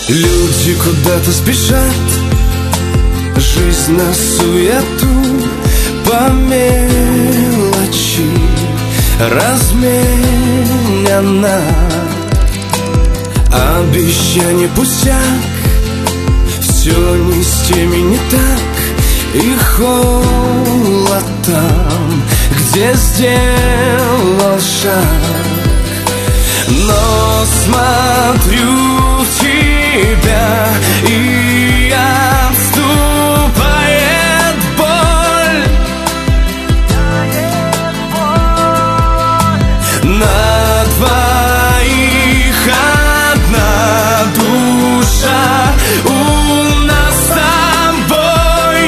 Люди куда-то спешат, жизнь на суету, по мелочи разменена. Обещание пустяк, все не с теми не так, и холод там, где сделал шаг. Но смотрю в тебя, и отступает боль. На двоих одна душа, у нас с тобой.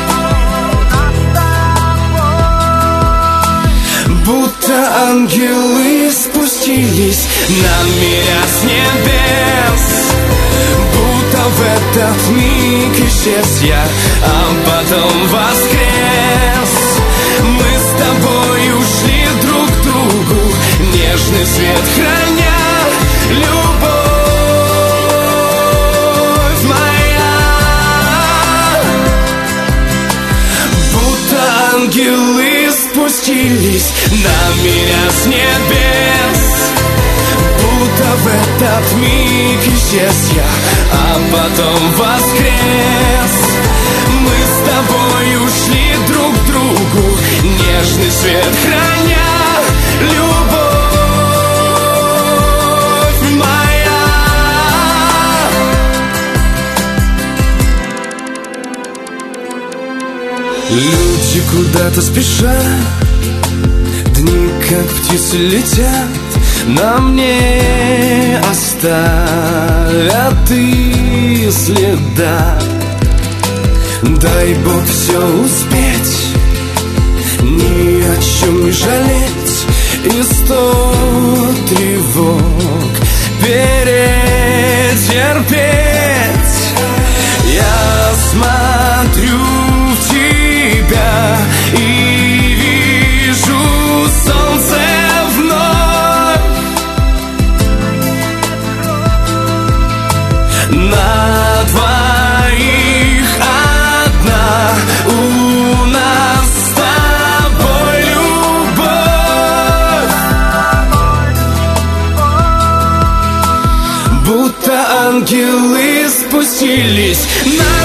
Будто ангелы спустились на меня с небес, будто в этот миг исчез я, а потом воскрес. Мы с тобой ушли друг к другу, нежный свет храня, любовь моя. Будто ангелы спустились на меня с небес, будто в этот миг исчез я, а потом воскрес. Мы с тобой ушли друг к другу, нежный свет храня, любовь моя. Люди куда-то спешат, дни как птицы летят, на мне оставят и следа. Дай Бог все успеть, ни о чем не жалеть, и 100 тревог перетерпеть. Я смотрю в тебя и вижу солнце вновь. На двоих одна, у нас с тобой любовь. Будто ангелы спустились на